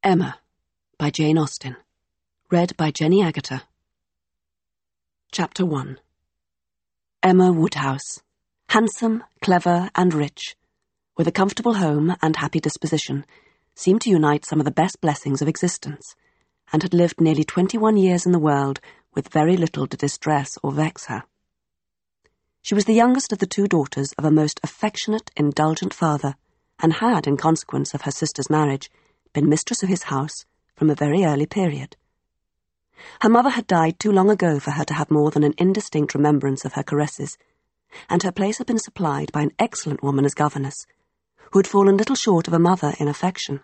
Emma by Jane Austen. Read by Jenny Agutter. Chapter 1. Emma Woodhouse, handsome, clever, and rich, with a comfortable home and happy disposition, seemed to unite some of the best blessings of existence, and had lived nearly 21 years in the world with very little to distress or vex her. She was the youngest of the two daughters of a most affectionate, indulgent father, and had, in consequence of her sister's marriage, been mistress of his house from a very early period. Her mother had died too long ago for her to have more than an indistinct remembrance of her caresses, and her place had been supplied by an excellent woman as governess, who had fallen little short of a mother in affection.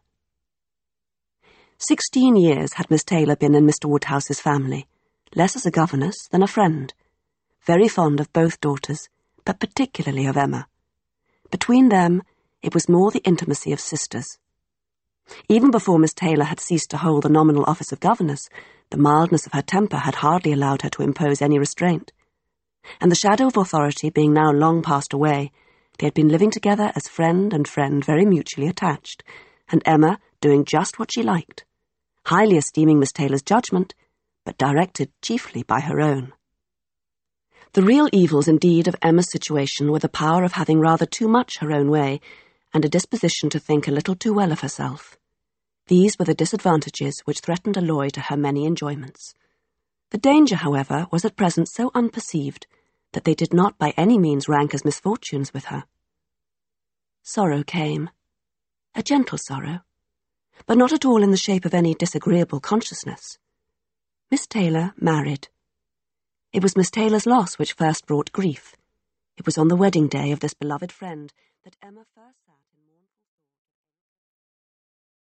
16 years had Miss Taylor been in Mr. Woodhouse's family, less as a governess than a friend, very fond of both daughters, but particularly of Emma. Between them, it was more the intimacy of sisters. Even before Miss Taylor had ceased to hold the nominal office of governess, the mildness of her temper had hardly allowed her to impose any restraint, and the shadow of authority being now long passed away, they had been living together as friend and friend very mutually attached, and Emma doing just what she liked, highly esteeming Miss Taylor's judgment, but directed chiefly by her own. The real evils indeed of Emma's situation were the power of having rather too much her own way, and a disposition to think a little too well of herself. These were the disadvantages which threatened alloy to her many enjoyments. The danger, however, was at present so unperceived that they did not by any means rank as misfortunes with her. Sorrow came, a gentle sorrow, but not at all in the shape of any disagreeable consciousness. Miss Taylor married. It was Miss Taylor's loss which first brought grief. It was on the wedding day of this beloved friend that Emma first sat.